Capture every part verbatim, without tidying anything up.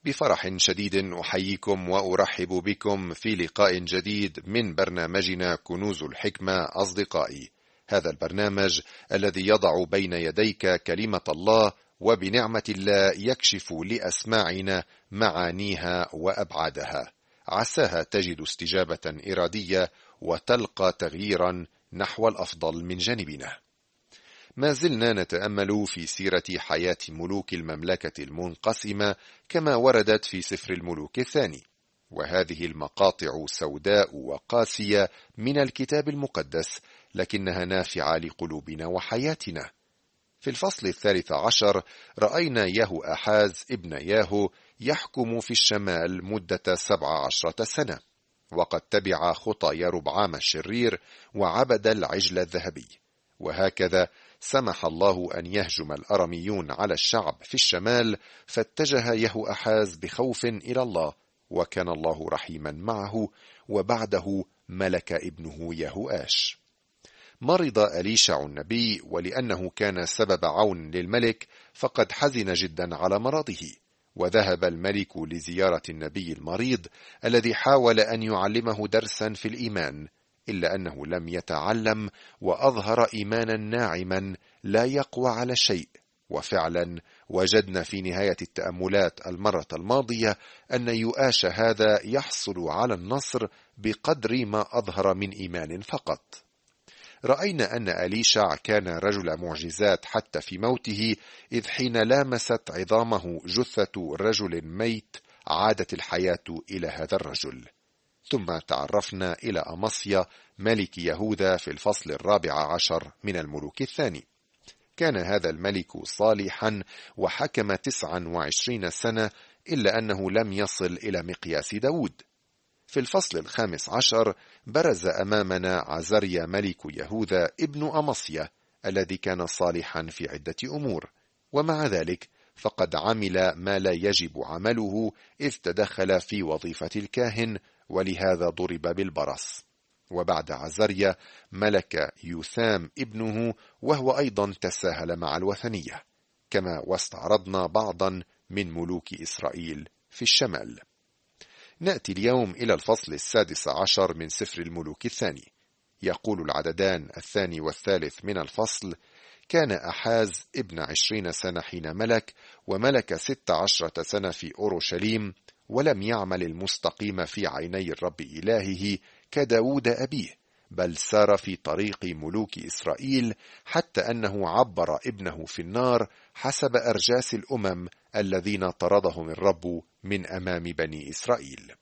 بفرح شديد أحييكم وأرحب بكم في لقاء جديد من برنامجنا كنوز الحكمة. أصدقائي، هذا البرنامج الذي يضع بين يديك كلمة الله وبنعمة الله يكشف لأسماعنا معانيها وأبعادها، عساها تجد استجابة إرادية وتلقى تغييرا نحو الأفضل من جانبنا. ما زلنا نتأمل في سيرة حياة ملوك المملكة المنقسمة كما وردت في سفر الملوك الثاني، وهذه المقاطع سوداء وقاسية من الكتاب المقدس، لكنها نافعة لقلوبنا وحياتنا. في الفصل الثالث عشر رأينا يهو أحاز ابن ياهو يحكم في الشمال مدة سبع عشرة سنة، وقد تبع خطى يربعام الشرير وعبد العجل الذهبي، وهكذا سمح الله أن يهجم الأراميون على الشعب في الشمال، فاتجه يهو أحاز بخوف إلى الله، وكان الله رحيما معه، وبعده ملك ابنه يهوآش. مرض أليشع النبي، ولأنه كان سبب عون للملك فقد حزن جدا على مرضه، وذهب الملك لزيارة النبي المريض الذي حاول أن يعلمه درسا في الإيمان، إلا أنه لم يتعلم وأظهر إيمانا ناعما لا يقوى على شيء. وفعلا وجدنا في نهاية التأملات المرة الماضية أن يؤاش هذا يحصل على النصر بقدر ما أظهر من إيمان فقط. رأينا أن أليشع كان رجل معجزات حتى في موته، إذ حين لامست عظامه جثة رجل ميت عادت الحياة إلى هذا الرجل. ثم تعرفنا إلى أمصيا ملك يهوذا في الفصل الرابع عشر من الملوك الثاني. كان هذا الملك صالحا وحكم تسعا وعشرين سنة، إلا أنه لم يصل إلى مقياس داود. في الفصل الخامس عشر برز أمامنا عزريا ملك يهوذا ابن أمصيا الذي كان صالحا في عدة أمور، ومع ذلك فقد عمل ما لا يجب عمله، إذ تدخل في وظيفة الكاهن، ولهذا ضرب بالبرص. وبعد عزريا ملك يوثام ابنه، وهو أيضا تساهل مع الوثنية، كما واستعرضنا بعضا من ملوك إسرائيل في الشمال. نأتي اليوم إلى الفصل السادس عشر من سفر الملوك الثاني. يقول العددان الثاني والثالث من الفصل: كان أحاز ابن عشرين سنة حين ملك، وملك ست عشرة سنة في أورشليم، ولم يعمل المستقيم في عيني الرب إلهه كداود أبيه، بل سار في طريق ملوك إسرائيل، حتى أنه عبر ابنه في النار حسب أرجاس الأمم الذين طردهم الرب من أمام بني إسرائيل.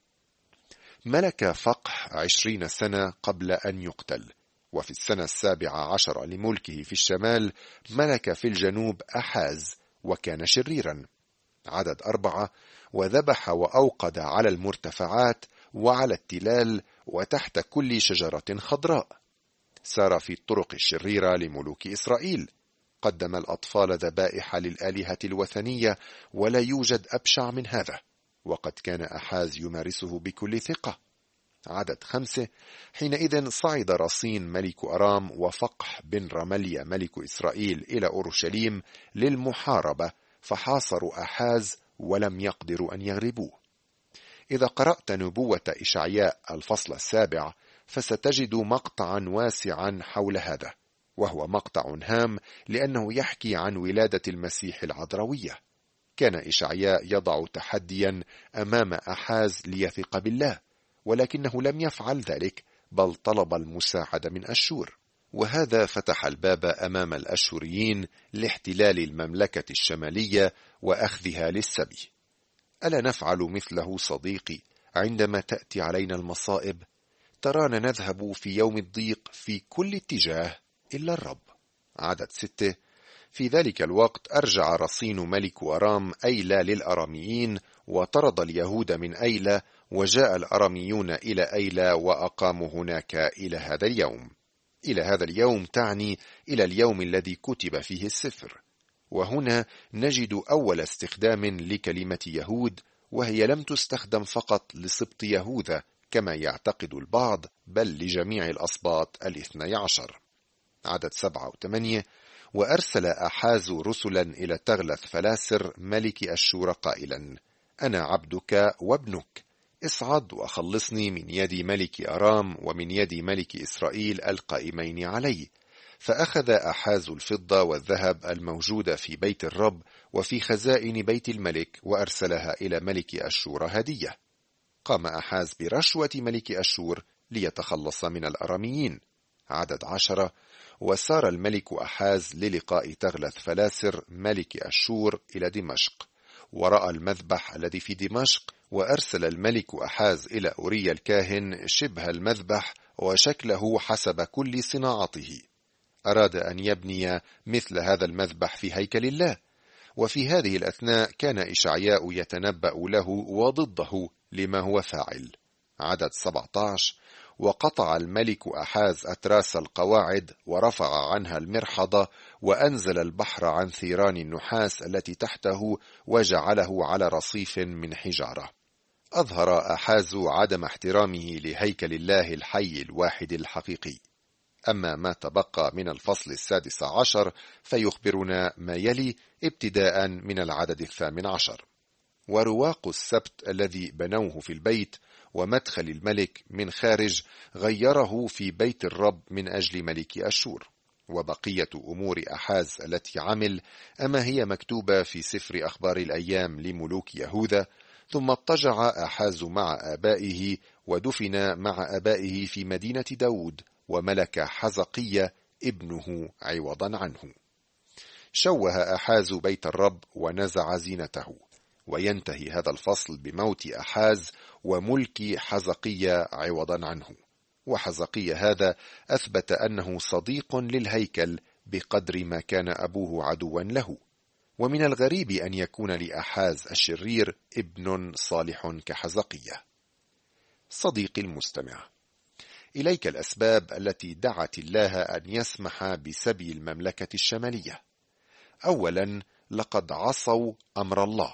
ملك فقح عشرين سنة قبل أن يقتل، وفي السنة السابعة عشر لملكه في الشمال ملك في الجنوب أحاز، وكان شريرا. عدد أربعة: وذبح وأوقد على المرتفعات وعلى التلال وتحت كل شجرة خضراء. سار في الطرق الشريرة لملوك إسرائيل، قدم الأطفال ذبائح للآلهة الوثنية، ولا يوجد أبشع من هذا، وقد كان أحاز يمارسه بكل ثقة. عدد خمسة: حينئذ صعد رصين ملك أرام وفقح بن رمليا ملك إسرائيل إلى أورشليم للمحاربة، فحاصروا أحاز ولم يقدروا أن يغلبوه. إذا قرأت نبوة إشعياء الفصل السابع فستجد مقطعا واسعا حول هذا، وهو مقطع هام لأنه يحكي عن ولادة المسيح العذراوية. كان إشعياء يضع تحديا أمام أحاز ليثق بالله، ولكنه لم يفعل ذلك، بل طلب المساعدة من أشور، وهذا فتح الباب أمام الأشوريين لاحتلال المملكة الشمالية وأخذها للسبي. ألا نفعل مثله صديقي عندما تأتي علينا المصائب؟ ترانا نذهب في يوم الضيق في كل اتجاه إلا الرب. عدد ستة: في ذلك الوقت أرجع رصين ملك أرام أيلة للأراميين، وطرد اليهود من أيلة، وجاء الأراميون إلى أيلة وأقاموا هناك إلى هذا اليوم. إلى هذا اليوم تعني إلى اليوم الذي كتب فيه السفر. وهنا نجد أول استخدام لكلمة يهود، وهي لم تستخدم فقط لسبط يهوذا كما يعتقد البعض، بل لجميع الأسباط الاثني عشر. عدد سبعة وثمانية: وأرسل أحاز رسلا إلى تغلث فلاسر ملك أشور قائلا: أنا عبدك وابنك، اصعد وخلصني من يد ملك أرام ومن يد ملك إسرائيل القائمين علي. فأخذ أحاز الفضة والذهب الموجودة في بيت الرب وفي خزائن بيت الملك وأرسلها إلى ملك أشور هدية. قام أحاز برشوة ملك أشور ليتخلص من الأراميين. عدد عشرة. وسار الملك أحاز للقاء تغلث فلاسر ملك أشور إلى دمشق، ورأى المذبح الذي في دمشق، وأرسل الملك أحاز إلى أوريا الكاهن شبه المذبح وشكله حسب كل صناعته. أراد أن يبني مثل هذا المذبح في هيكل الله. وفي هذه الأثناء كان إشعياء يتنبأ له وضده لما هو فاعل. عدد سبعة عشر. وقطع الملك أحاز أتراس القواعد ورفع عنها المرحضة وأنزل البحر عن ثيران النحاس التي تحته وجعله على رصيف من حجارة. أظهر أحاز عدم احترامه لهيكل الله الحي الواحد الحقيقي. أما ما تبقى من الفصل السادس عشر فيخبرنا ما يلي ابتداء من العدد الثامن عشر. ورواق السبت الذي بنوه في البيت ومدخل الملك من خارج غيره في بيت الرب من أجل ملك أشور. وبقية أمور أحاز التي عمل أما هي مكتوبة في سفر أخبار الأيام لملوك يهوذا. ثم اضطجع أحاز مع آبائه ودفن مع آبائه في مدينة داود، وملك حزقية ابنه عوضا عنه. شوه أحاز بيت الرب ونزع زينته. وينتهي هذا الفصل بموت أحاز وملك حزقية عوضا عنه. وحزقية هذا أثبت أنه صديق للهيكل بقدر ما كان أبوه عدوا له. ومن الغريب أن يكون لأحاز الشرير ابن صالح كحزقية. صديقي المستمع، إليك الأسباب التي دعت الله أن يسمح بسبي المملكة الشمالية. أولا، لقد عصوا أمر الله،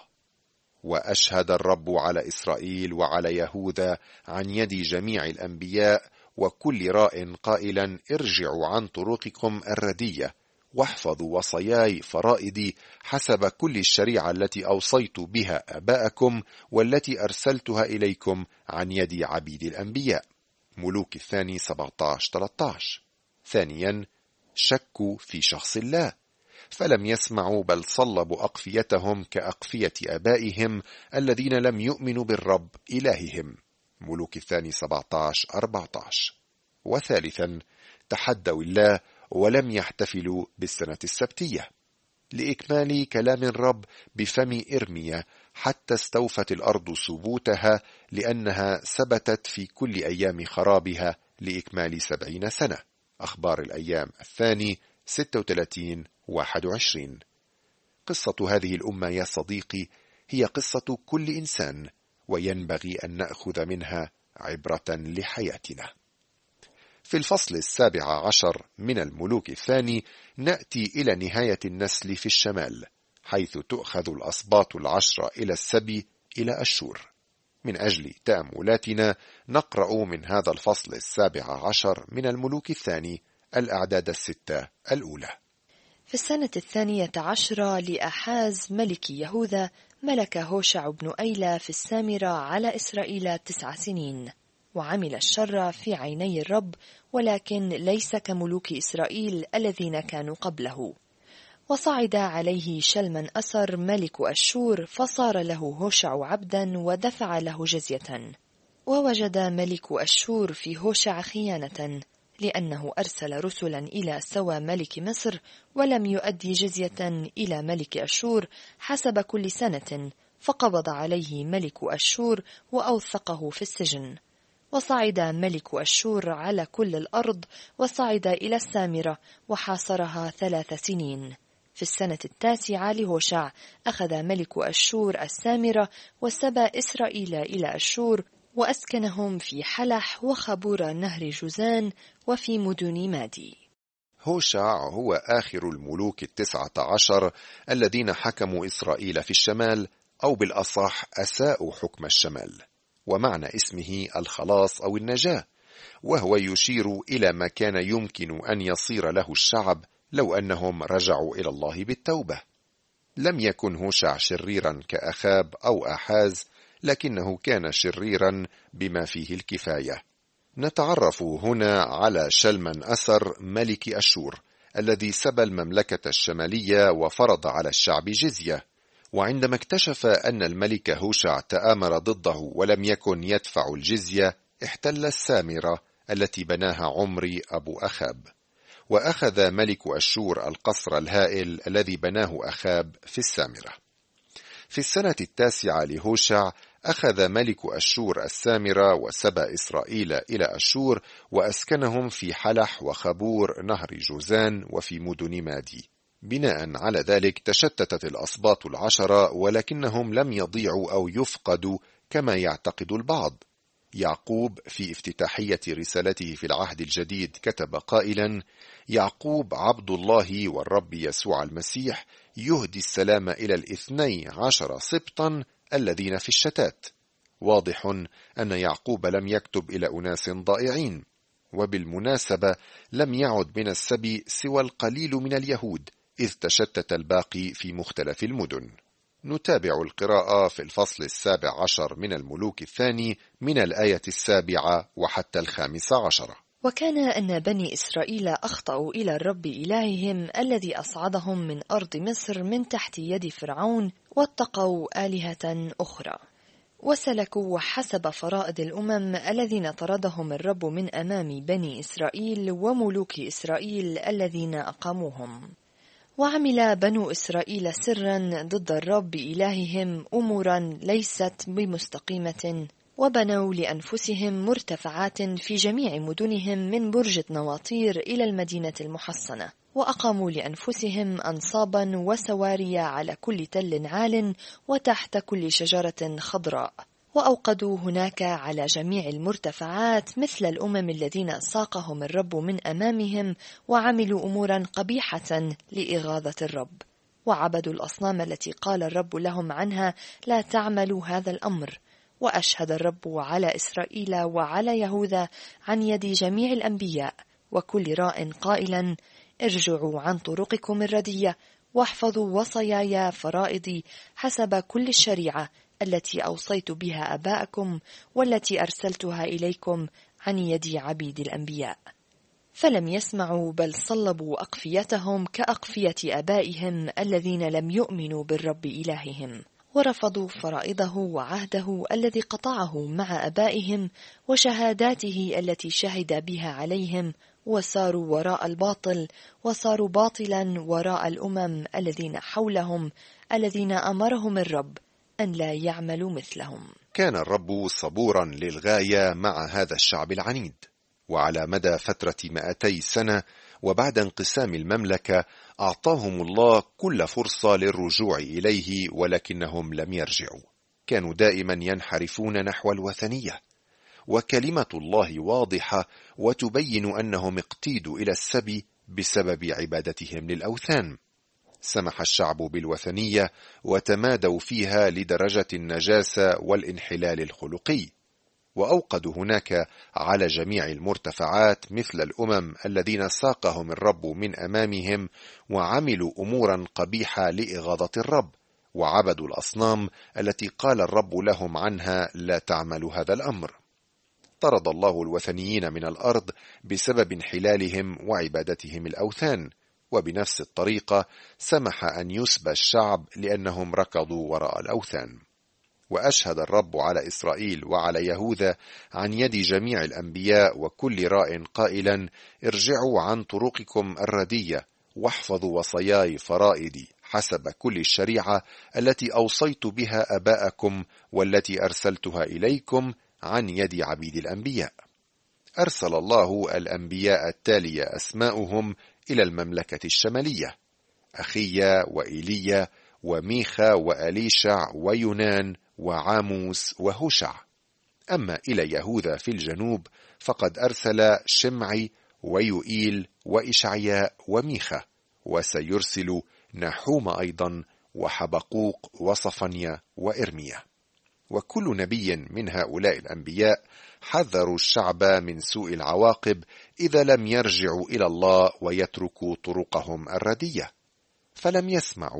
وأشهد الرب على إسرائيل وعلى يهوذا عن يد جميع الأنبياء وكل راء قائلا: ارجعوا عن طرقكم الردية واحفظوا وصاياي فرائدي حسب كل الشريعة التي أوصيت بها آباءكم والتي أرسلتها إليكم عن يد عبيد الأنبياء. ملوك الثاني سبعة عشر ثلاثة عشر. ثانيا، شكوا في شخص الله فلم يسمعوا بل صلبوا أقفيتهم كأقفية آبائهم الذين لم يؤمنوا بالرب إلههم. ملوك الثاني سبعة عشر أربعة عشر. وثالثا، تحدوا الله ولم يحتفلوا بالسنة السبتية لإكمال كلام الرب بفم إرميا حتى استوفت الأرض سبوتها، لأنها ثبتت في كل أيام خرابها لإكمال سبعين سنة. أخبار الأيام الثاني ستة وثلاثين واحد وعشرين. قصة هذه الأمة يا صديقي هي قصة كل إنسان، وينبغي أن نأخذ منها عبرة لحياتنا. في الفصل السابع عشر من الملوك الثاني نأتي إلى نهاية النسل في الشمال، حيث تؤخذ الأسباط العشرة إلى السبي إلى أشور. من أجل تأملاتنا نقرأ من هذا الفصل السابع عشر من الملوك الثاني الأعداد الستة الأولى. في السنة الثانية عشرة لأحاز ملك يهوذا ملك هوشع بن أيلة في السامرة على إسرائيل تسع سنين، وعمل الشر في عيني الرب، ولكن ليس كملوك إسرائيل الذين كانوا قبله. وصعد عليه شلمن أسر ملك أشور، فصار له هوشع عبدا ودفع له جزية. ووجد ملك أشور في هوشع خيانة، لأنه أرسل رسلا إلى سوى ملك مصر ولم يؤدي جزية إلى ملك أشور حسب كل سنة، فقبض عليه ملك أشور وأوثقه في السجن. وصعد ملك أشور على كل الأرض، وصعد إلى السامرة وحاصرها ثلاث سنين. في السنة التاسعة لهوشع أخذ ملك أشور السامرة وسبى إسرائيل إلى أشور، وأسكنهم في حلح وخبور نهر جوزان وفي مدن مادي. هوشع هو آخر الملوك التسعة عشر الذين حكموا إسرائيل في الشمال، أو بالأصح أساءوا حكم الشمال، ومعنى اسمه الخلاص أو النجاة، وهو يشير إلى ما كان يمكن أن يصير له الشعب لو أنهم رجعوا إلى الله بالتوبة. لم يكن هوشع شريرا كأخاب أو آحاز، لكنه كان شريرا بما فيه الكفاية. نتعرف هنا على شلمن أسر ملك أشور الذي سبى المملكة الشمالية وفرض على الشعب جزية، وعندما اكتشف أن الملك هوشع تآمر ضده ولم يكن يدفع الجزية، احتل السامرة التي بناها عمري أبو أخاب، وأخذ ملك أشور القصر الهائل الذي بناه أخاب في السامرة. في السنة التاسعة لهوشع أخذ ملك أشور السامرة وسبى إسرائيل إلى أشور وأسكنهم في حلح وخبور نهر جوزان وفي مدن مادي. بناء على ذلك تشتتت الأسباط العشرة، ولكنهم لم يضيعوا أو يفقدوا كما يعتقد البعض. يعقوب في افتتاحية رسالته في العهد الجديد كتب قائلا: يعقوب عبد الله والرب يسوع المسيح يهدي السلام إلى الاثني عشر سبطا الذين في الشتات. واضح أن يعقوب لم يكتب إلى أناس ضائعين، وبالمناسبة لم يعد من السبي سوى القليل من اليهود، إذ تشتت الباقي في مختلف المدن. نتابع القراءة في الفصل السابع عشر من الملوك الثاني من الآية السابعة وحتى الخامسة عشرة. وكان أن بني إسرائيل أخطأوا إلى الرب إلههم الذي أصعدهم من أرض مصر من تحت يد فرعون، واتقوا آلهة أخرى، وسلكوا حسب فرائض الأمم الذين طردهم الرب من أمام بني إسرائيل وملوك إسرائيل الذين أقاموهم. وعمل بنو إسرائيل سرا ضد الرب إلههم أمورا ليست بمستقيمة، وبنوا لأنفسهم مرتفعات في جميع مدنهم من برج نواطير إلى المدينة المحصنة، وأقاموا لأنفسهم أنصابا وسواري على كل تل عال وتحت كل شجرة خضراء، وأوقدوا هناك على جميع المرتفعات مثل الأمم الذين ساقهم الرب من أمامهم، وعملوا أمورا قبيحة لإغاظة الرب، وعبدوا الأصنام التي قال الرب لهم عنها لا تعملوا هذا الأمر. وأشهد الرب على إسرائيل وعلى يهوذا عن يد جميع الأنبياء وكل راء قائلا: ارجعوا عن طرقكم الردية واحفظوا وصاياي فرائضي حسب كل الشريعة التي أوصيت بها أباءكم والتي أرسلتها إليكم عن يد عبيد الأنبياء. فلم يسمعوا، بل صلبوا أقفيتهم كأقفية أبائهم الذين لم يؤمنوا بالرب إلههم، ورفضوا فرائضه وعهده الذي قطعه مع أبائهم وشهاداته التي شهد بها عليهم، وساروا وراء الباطل، وصاروا باطلا وراء الأمم الذين حولهم الذين أمرهم الرب أن لا يعملوا مثلهم. كان الرب صبورا للغاية مع هذا الشعب العنيد، وعلى مدى فترة مئتي سنة وبعد انقسام المملكة أعطاهم الله كل فرصة للرجوع إليه، ولكنهم لم يرجعوا. كانوا دائما ينحرفون نحو الوثنية، وكلمة الله واضحة وتبين أنهم اقتيدوا إلى السبي بسبب عبادتهم للأوثان. سمح الشعب بالوثنية وتمادوا فيها لدرجة النجاسة والانحلال الخلقي، وأوقدوا هناك على جميع المرتفعات مثل الأمم الذين ساقهم الرب من أمامهم، وعملوا أمورا قبيحة لإغاظة الرب، وعبدوا الأصنام التي قال الرب لهم عنها لا تعملوا هذا الأمر. طرد الله الوثنيين من الأرض بسبب انحلالهم وعبادتهم الأوثان، وبنفس الطريقة سمح أن يسبى الشعب لأنهم ركضوا وراء الأوثان. وأشهد الرب على إسرائيل وعلى يهوذا عن يد جميع الأنبياء وكل راء قائلا: ارجعوا عن طرقكم الردية واحفظوا وصاياي فرائدي حسب كل الشريعة التي أوصيت بها أباءكم والتي أرسلتها إليكم عن يد عبيد الأنبياء. أرسل الله الأنبياء التالية أسماؤهم إلى المملكة الشمالية: أخيا وإيليا وميخا وأليشع ويونان وعاموس وهوشع. أما إلى يهوذا في الجنوب فقد أرسل شمعي ويوئيل وإشعياء وميخا، وسيرسل نحوم أيضا وحبقوق وصفنيا وإرميا. وكل نبي من هؤلاء الأنبياء حذروا الشعب من سوء العواقب إذا لم يرجعوا إلى الله ويتركوا طرقهم الردية، فلم يسمعوا،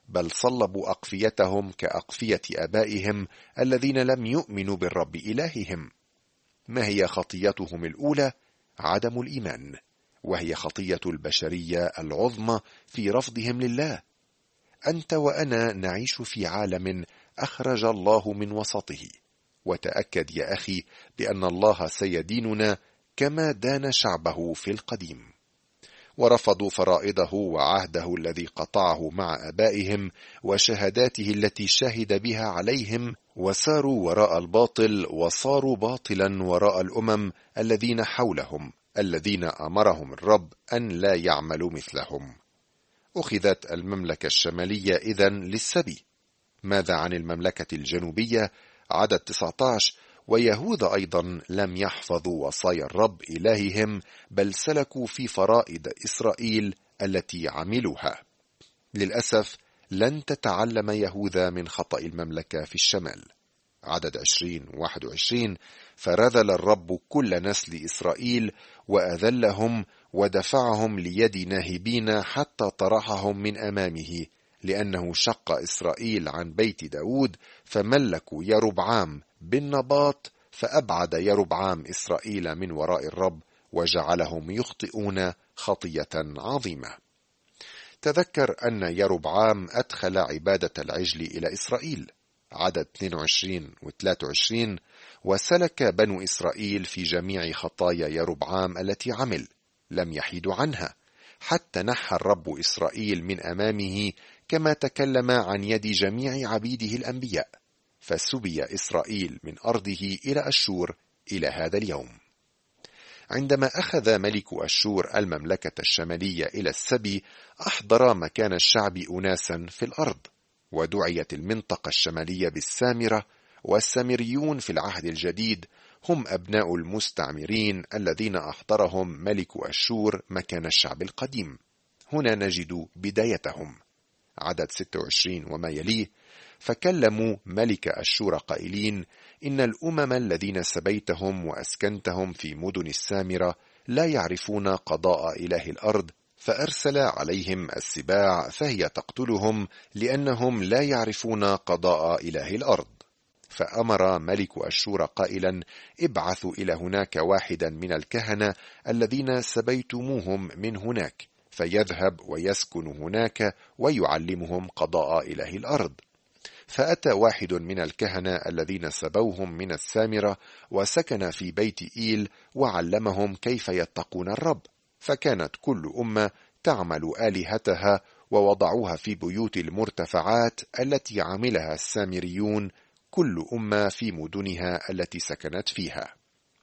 بل صلبوا أقفيتهم كأقفية آبائهم الذين لم يؤمنوا بالرب إلههم. ما هي خطيتهم الأولى؟ عدم الإيمان، وهي خطية البشرية العظمى في رفضهم لله. أنت وأنا نعيش في عالم أخرج الله من وسطه، وتأكد يا أخي بأن الله سيديننا كما دان شعبه في القديم. ورفضوا فرائضه وعهده الذي قطعه مع آبائهم وشهاداته التي شهد بها عليهم، وساروا وراء الباطل، وصاروا باطلا وراء الأمم الذين حولهم الذين أمرهم الرب أن لا يعملوا مثلهم. أخذت المملكة الشمالية إذن للسبي. ماذا عن المملكة الجنوبية؟ عدد تسعة عشر: ويهوذا أيضا لم يحفظوا وصايا الرب إلههم، بل سلكوا في فرائض إسرائيل التي عملوها. للأسف لن تتعلم يهوذا من خطأ المملكة في الشمال. عدد عشرين وواحد وعشرين: فرذل الرب كل نسل إسرائيل وأذلهم ودفعهم ليد ناهبين حتى طرحهم من أمامه، لأنه شق إسرائيل عن بيت داود، فملكوا يربعام بن نباط، فأبعد يربعام إسرائيل من وراء الرب وجعلهم يخطئون خطية عظيمة. تذكر أن يربعام أدخل عبادة العجل إلى إسرائيل. عدد اثنين وعشرين و ثلاثة وعشرين: وسلك بنو إسرائيل في جميع خطايا يربعام التي عمل، لم يحيدوا عنها، حتى نحى الرب إسرائيل من أمامه، كما تكلم عن يد جميع عبيده الأنبياء، فسبي إسرائيل من أرضه إلى أشور إلى هذا اليوم. عندما أخذ ملك أشور المملكة الشمالية إلى السبي، أحضر مكان الشعب أناسا في الأرض، ودعيت المنطقة الشمالية بالسامرة. والسامريون في العهد الجديد هم أبناء المستعمرين الذين أحضرهم ملك أشور مكان الشعب القديم. هنا نجد بدايتهم. عدد ستة وعشرين وما يليه: فكلموا ملك أشور قائلين: إن الأمم الذين سبيتهم وأسكنتهم في مدن السامرة لا يعرفون قضاء إله الأرض، فأرسل عليهم السباع فهي تقتلهم، لأنهم لا يعرفون قضاء إله الأرض. فأمر ملك أشور قائلا: ابعثوا إلى هناك واحدا من الكهنة الذين سبيتموهم من هناك، فيذهب ويسكن هناك ويعلمهم قضاء إله الأرض. فأتى واحد من الكهنة الذين سبوهم من السامرة وسكن في بيت إيل، وعلمهم كيف يتقون الرب. فكانت كل أمة تعمل آلهتها، ووضعوها في بيوت المرتفعات التي عملها السامريون، كل أمة في مدنها التي سكنت فيها.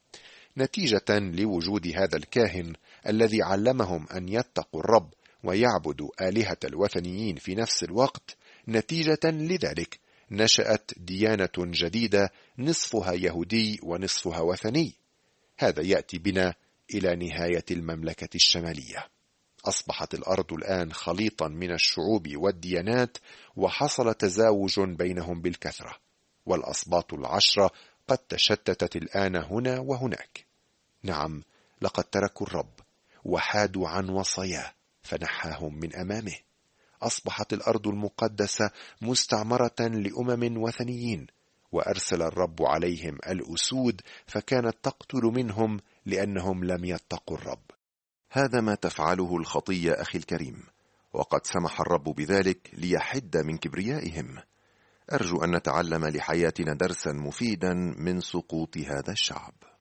نتيجة لوجود هذا الكاهن الذي علمهم أن يتقوا الرب ويعبدوا آلهة الوثنيين في نفس الوقت، نتيجة لذلك نشأت ديانة جديدة نصفها يهودي ونصفها وثني. هذا يأتي بنا إلى نهاية المملكة الشمالية. أصبحت الأرض الآن خليطا من الشعوب والديانات، وحصل تزاوج بينهم بالكثرة، والأسباط العشرة قد تشتتت الآن هنا وهناك. نعم، لقد تركوا الرب وحادوا عن وصاياه فنحاهم من أمامه. أصبحت الأرض المقدسة مستعمرة لأمم وثنيين، وأرسل الرب عليهم الأسود، فكانت تقتل منهم لأنهم لم يتقوا الرب. هذا ما تفعله الخطية أخي الكريم، وقد سمح الرب بذلك ليحد من كبريائهم. أرجو أن نتعلم لحياتنا درسا مفيدا من سقوط هذا الشعب.